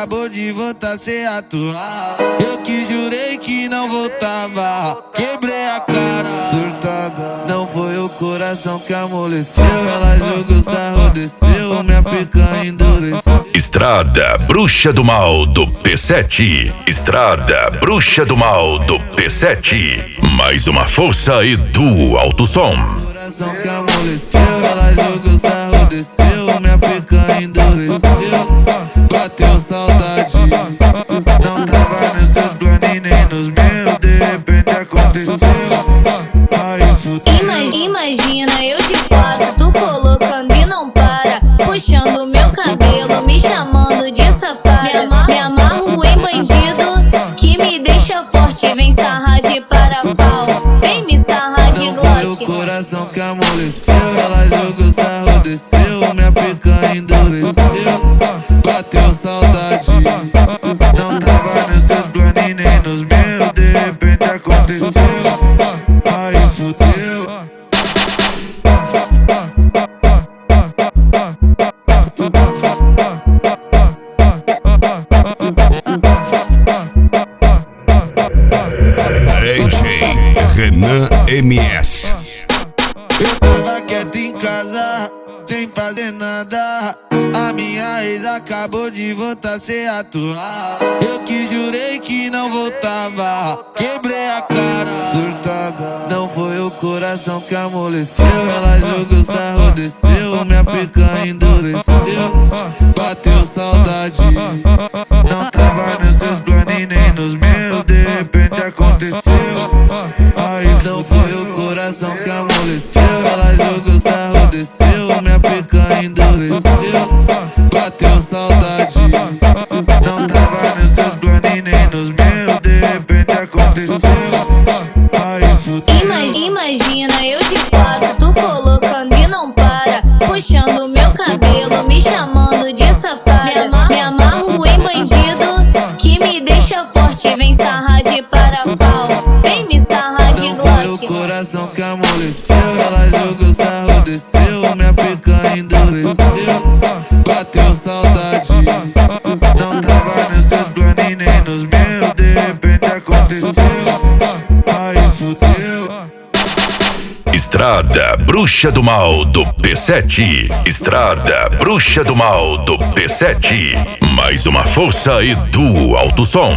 acabou de voltar sem atuar. Eu que jurei que não voltava, quebrei a cara, surtada. Não foi o coração que amoleceu, ela jogou sarro, desceu, minha pica endureceu. Estrada Bruxa do Mal do P7. Estrada Bruxa do Mal do P7. Mais uma força e do alto som. Coração que amoleceu, ela jogou sarro, desceu, minha pica endureceu. Bateu saudade, não tava nos seus planos e nem nos meus, de repente aconteceu. Aí fudeu. Imagina eu de quatro, tu colocando e não para, puxando meu cabelo, me chamando de safada. Me amarro em bandido, que me deixa forte, vem sarrar de parafal, vem me sarrar de Não foi o Glock. coração que amoleceu, ela jogou sarro, desceu, minha pica endureceu. Bateu saudade, não tava nos seus planos e nem nos meus, de repente aconteceu. Aí fudeu. DJ Renan MS. Eu tava quieto em casa, sem fazer nada. A minha ex acabou de voltar sem atuar. Eu que jurei que não voltava, quebrei a cara, surtada. Não foi o coração que amoleceu, ela jogou sarro, desceu, minha pica endureceu. Bateu saudade, não tava nos seus planos e nem nos meus, de repente aconteceu. Aí não foi o coração que amoleceu, ela jogou sarro, desceu, minha pica endureceu. Bateu saudade, não tava nos seus planos e nem nos meus, de repente aconteceu. Aí fudeu. Imagina eu de quatro, tu colocando e não para, puxando meu cabelo, me chamando de safada. Me amarro em bandido, que me deixa forte, vem sarrar de parafal, vem me sarrar de Não foi o Glock. coração que amoleceu, ela jogou sarro, desceu, minha pica endureceu. Bateu saudade, não tava nos seus planos e nem nos meus, de repente aconteceu. Aí fudeu. Estrada Bruxa do Mal do P7. Estrada Bruxa do Mal do P7. Mais uma força e do alto som.